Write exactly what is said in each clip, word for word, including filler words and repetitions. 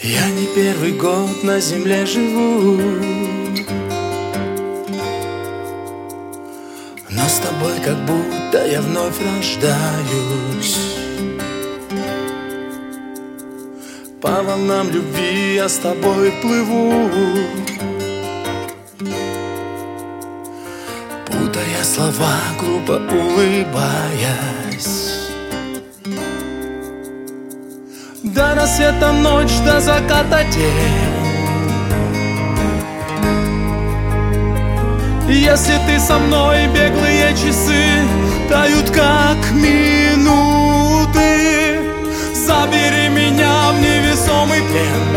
Я не первый год на земле живу, но с тобой как будто я вновь рождаюсь. По волнам любви я с тобой плыву, путая слова, глупо улыбаясь. До рассвета ночь, до заката день. Если ты со мной, беглые часы тают как минуты. Забери меня в невесомый плен.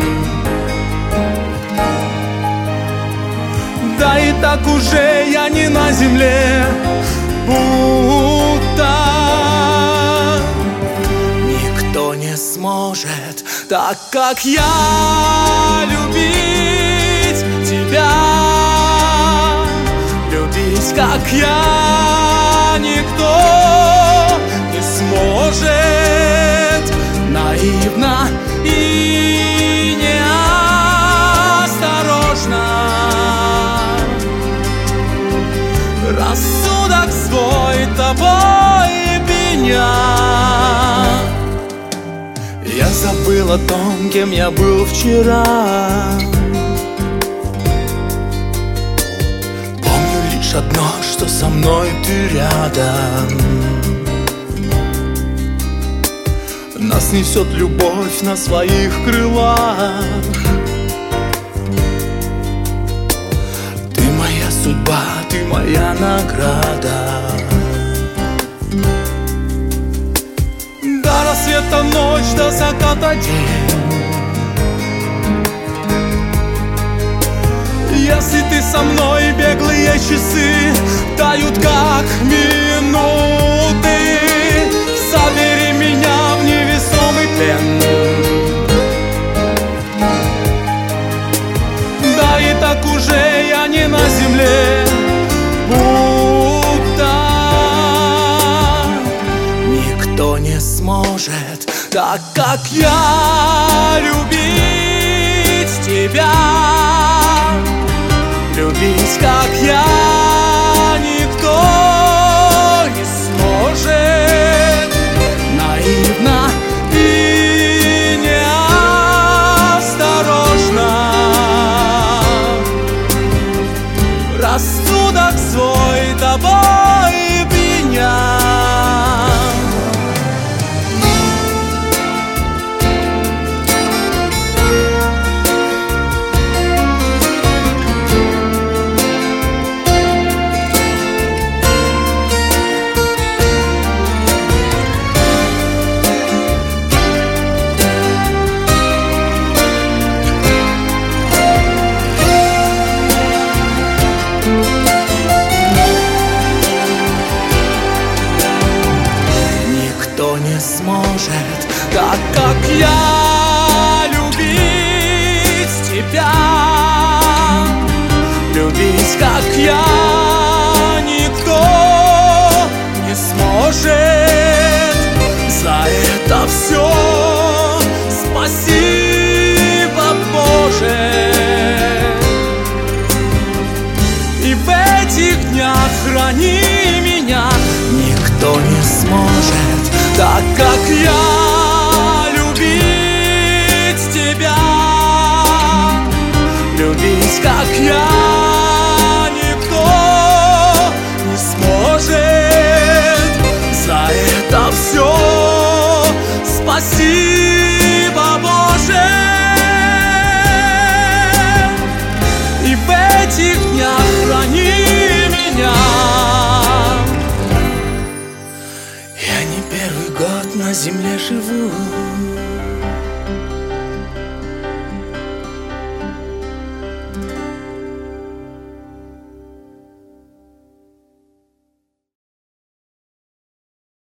Да и так уже я не на земле, будто никто не сможет так, как я, любить тебя. Любить, как я, никто не сможет. Наивно и неосторожно рассудок свой тобой меня. Я забыл о том, кем я был вчера. Помню лишь одно, что со мной ты рядом. Нас несет любовь на своих крылах. Ты моя судьба, ты моя награда. До рассвета ночь, до заката день. Если ты со мной, беглые часы тают как минуты. Забери меня в невесомый плен. Да и так уже я не на земле, будто никто не сможет так, как я, любить тебя. Любить, как я, никто не сможет. Наивно и неосторожно рассудок свой тобой меня. Никто не сможет так, как я, любить тебя. Любить, как я, никто не сможет. За это все спасибо, Боже. И в этих днях храни меня. Никто не сможет так, как я, любить тебя. Любить, как я, никто не сможет. За это все спасибо, Боже. И в этих днях храни меня. Я не первый год на земле живу,